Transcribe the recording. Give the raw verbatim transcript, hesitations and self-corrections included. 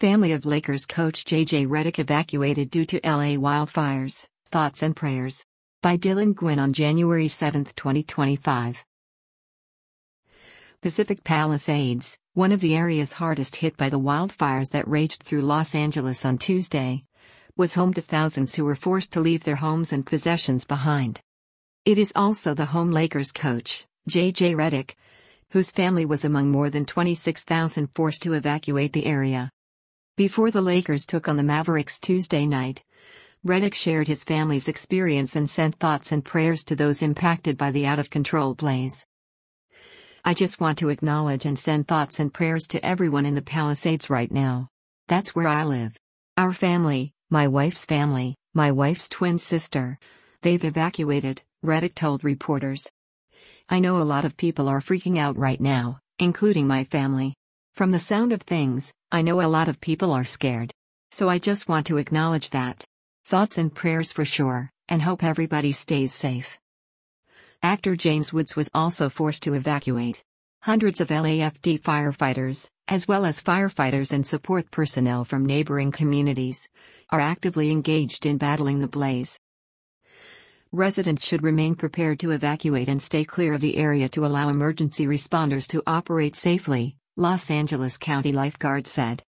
Family of Lakers coach J J Redick evacuated due to L A wildfires. Thoughts and prayers. By Dylan Gwynn on January seventh, twenty twenty-five. Pacific Palisades, one of the areas hardest hit by the wildfires that raged through Los Angeles on Tuesday, was home to thousands who were forced to leave their homes and possessions behind. It is also the home Lakers coach, J J Redick, whose family was among more than twenty-six thousand forced to evacuate the area. Before the Lakers took on the Mavericks Tuesday night, Redick shared his family's experience and sent thoughts and prayers to those impacted by the out-of-control blaze. "I just want to acknowledge and send thoughts and prayers to everyone in the Palisades right now. That's where I live. Our family, my wife's family, my wife's twin sister, they've evacuated," Redick told reporters. "I know a lot of people are freaking out right now, including my family. From the sound of things, I know a lot of people are scared. So I just want to acknowledge that. Thoughts and prayers for sure, and hope everybody stays safe." Actor James Woods was also forced to evacuate. Hundreds of L A F D firefighters, as well as firefighters and support personnel from neighboring communities, are actively engaged in battling the blaze. Residents should remain prepared to evacuate and stay clear of the area to allow emergency responders to operate safely, Los Angeles County lifeguards said.